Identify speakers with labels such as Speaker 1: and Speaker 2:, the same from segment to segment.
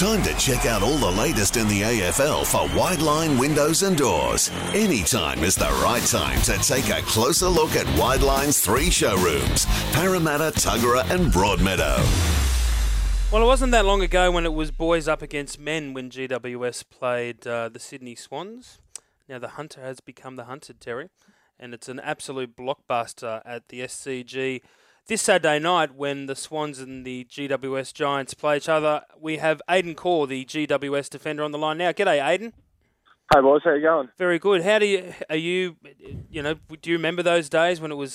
Speaker 1: Time to check out all the latest in the AFL for Wideline Windows and Doors. Anytime is the right time to take a closer look at Wideline's 3 showrooms, Parramatta, Tuggerah and Broadmeadow.
Speaker 2: Well, it wasn't that long ago when it was boys up against men when GWS played the Sydney Swans. Now the hunter has become the hunted, Terry, and it's an absolute blockbuster at the SCG. This Saturday night, when the Swans and the GWS Giants play each other, we have Aidan Corr, the GWS defender, on the line now. G'day, Aidan.
Speaker 3: Hey boys, how you going?
Speaker 2: Very good. How do you remember those days when it was,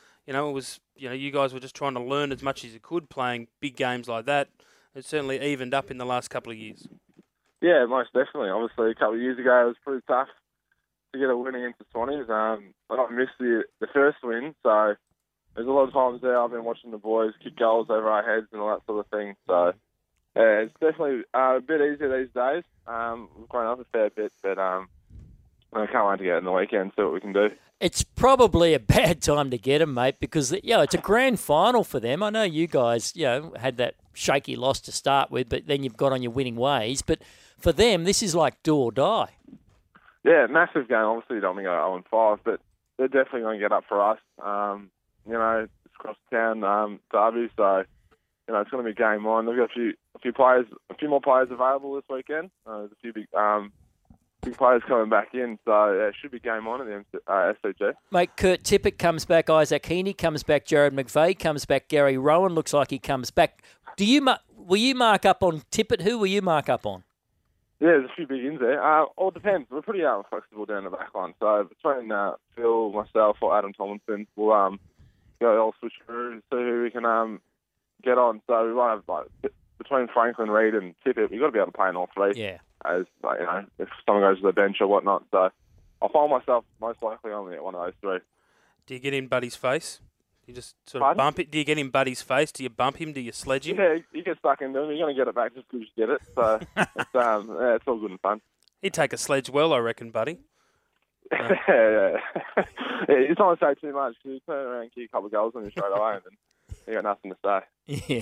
Speaker 2: you guys were just trying to learn as much as you could playing big games like that? It certainly evened up in the last couple of years. Yeah,
Speaker 3: most definitely. Obviously, a couple of years ago, it was pretty tough to get a win against the Swannies. I missed the first win, so there's a lot of times there I've been watching the boys kick goals over our heads and all that sort of thing. So it's definitely a bit easier these days. We've grown up a fair bit, but I can't wait to get in the weekend and see what we can do.
Speaker 4: It's probably a bad time to get them, mate, because it's a grand final for them. I know you guys had that shaky loss to start with, but then you've got on your winning ways. But for them, this is like do or die.
Speaker 3: Yeah, massive game. Obviously, you don't want to go 0-5, but they're definitely going to get up for us. It's across town derby, so it's going to be game on. They've got a few more players available this weekend. There's a few big players coming back in, so it should be game on at the SCG.
Speaker 4: Mate, Kurt Tippett comes back, Isaac Heaney comes back, Jared McVeigh comes back, Gary Rowan looks like he comes back. Will you mark up on Tippett? Who will you mark up on?
Speaker 3: Yeah, there's a few big ins there. All depends. We're pretty flexible down the back line, so between Phil, myself, or Adam Tomlinson, we'll go all switch through and see who we can get on. So we might have between Franklin, Reid, and Tippett, we've got to be able to play in all three.
Speaker 4: Yeah.
Speaker 3: As if someone goes to the bench or whatnot. So I'll find myself most likely only at one of those three.
Speaker 2: Do you get in Buddy's face? You just sort of
Speaker 3: Pardon?
Speaker 2: bump it? Do you get in Buddy's face? Do you bump him? Do you sledge him?
Speaker 3: Yeah, you get stuck into him. You're going to get it back just because you get it. So it's all good and fun.
Speaker 2: He'd take a sledge well, I reckon, Buddy.
Speaker 3: Yeah. It's not to say too much. You turn around and kick a couple of goals on you straight away and then you got nothing to say.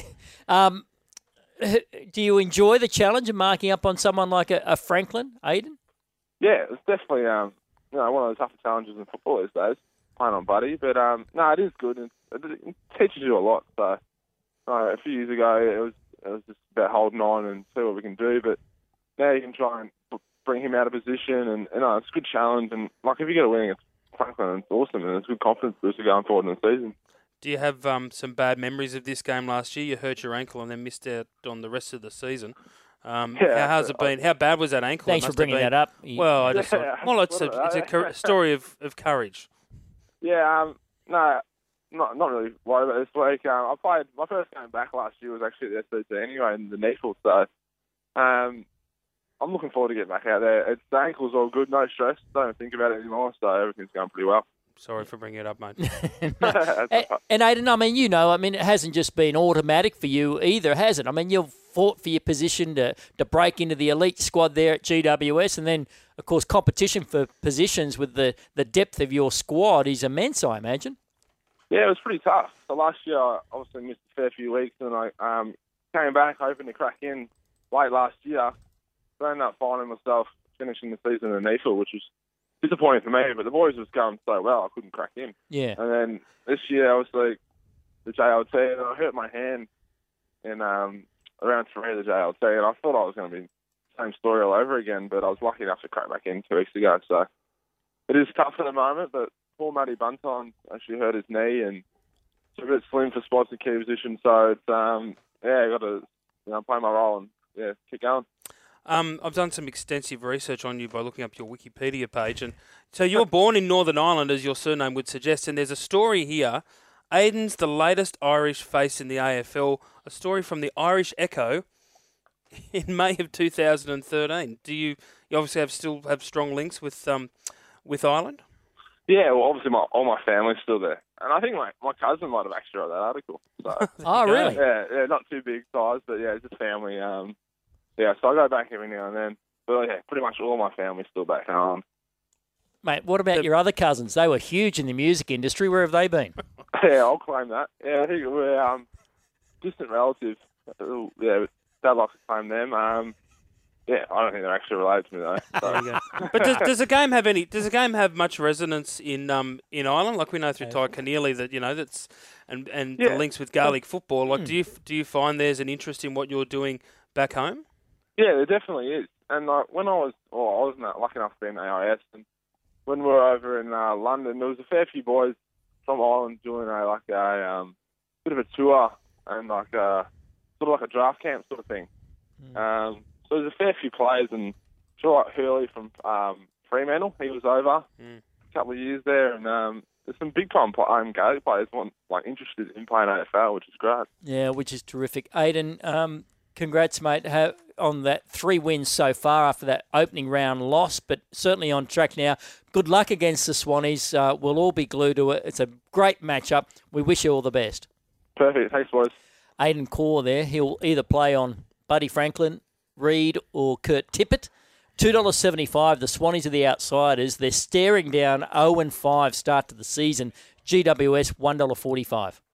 Speaker 4: Yeah. Do you enjoy the challenge of marking up on someone like a Franklin, Aidan?
Speaker 3: Yeah, it's definitely one of the tougher challenges in football these days, playing on Buddy. But it is good. And it teaches you a lot. So a few years ago, it was just about holding on and see what we can do. But now you can try and bring him out of position, and it's a good challenge. And if you get a win against Franklin, it's awesome, and it's a good confidence booster going forward in the season.
Speaker 2: Do you have some bad memories of this game last year? You hurt your ankle and then missed out on the rest of the season. How's it been? How bad was that ankle?
Speaker 4: Thanks for bringing that up.
Speaker 2: Well, I just thought, it's a story of courage.
Speaker 3: Yeah, no, not really worried about this week. I played my first game back last year was actually at the SCG anyway in the Neefle, so I'm looking forward to getting back out there. The ankle's all good, no stress, don't think about it anymore, so everything's going pretty well.
Speaker 2: Sorry for bringing it up, mate.
Speaker 4: And Aidan, it hasn't just been automatic for you either, has it? You've fought for your position to break into the elite squad there at GWS, and then, of course, competition for positions with the depth of your squad is immense, I imagine.
Speaker 3: Yeah, it was pretty tough. So last year, I obviously missed a fair few weeks, and I came back hoping to crack in late last year. So I ended up finding myself finishing the season in Neefle, which was disappointing for me, but the boys was going so well, I couldn't crack in.
Speaker 4: Yeah.
Speaker 3: And then this year, obviously, the JLT, and I hurt my hand in round 3 of the JLT, and I thought I was going to be the same story all over again, but I was lucky enough to crack back in 2 weeks ago. So it is tough at the moment, but poor Matty Bunton actually hurt his knee, and it's a bit slim for spots in key position. So it's I got to play my role and keep going.
Speaker 2: I've done some extensive research on you by looking up your Wikipedia page. And so you're born in Northern Ireland, as your surname would suggest, and there's a story here. Aidan's the latest Irish face in the AFL, a story from the Irish Echo in May of 2013. Do you obviously still have strong links with Ireland?
Speaker 3: Yeah, well, obviously all my family's still there. And I think my cousin might have actually wrote that article. So.
Speaker 4: Oh, really?
Speaker 3: Yeah, not too big size, but yeah, just family. So I go back every now and then. But yeah, pretty much all my family's still back home.
Speaker 4: Mate, what about your other cousins? They were huge in the music industry. Where have they been?
Speaker 3: Yeah, I'll claim that. Yeah, I think we're distant relatives. Yeah, Dad likes to claim them. Yeah, I don't think they're actually related to me though. So.
Speaker 2: There you go. But does the game have any? Does the game have much resonance in Ireland? Like we know through Ty Keneally that that's and the links with Gaelic football. Like, do you find there's an interest in what you're doing back home?
Speaker 3: Yeah, there definitely is. And like when I wasn't lucky enough to be in AIS, and when we were over in London, there was a fair few boys from Ireland doing a bit of a tour and like sort of like a draft camp sort of thing. So there's a fair few players, and sure like Hurley from Fremantle, he was over a couple of years there, and there's some big time Gaelic players interested in playing AFL, which is great.
Speaker 4: Yeah, which is terrific. Aidan, congrats, mate, on that 3 wins so far after that opening round loss, but certainly on track now. Good luck against the Swannies. We'll all be glued to it. It's a great matchup. We wish you all the best.
Speaker 3: Perfect. Thanks, boys.
Speaker 4: Aidan Corr there. He'll either play on Buddy Franklin, Reid or Kurt Tippett. $2.75. The Swannies are the outsiders. They're staring down 0-5 start to the season. GWS $1.45.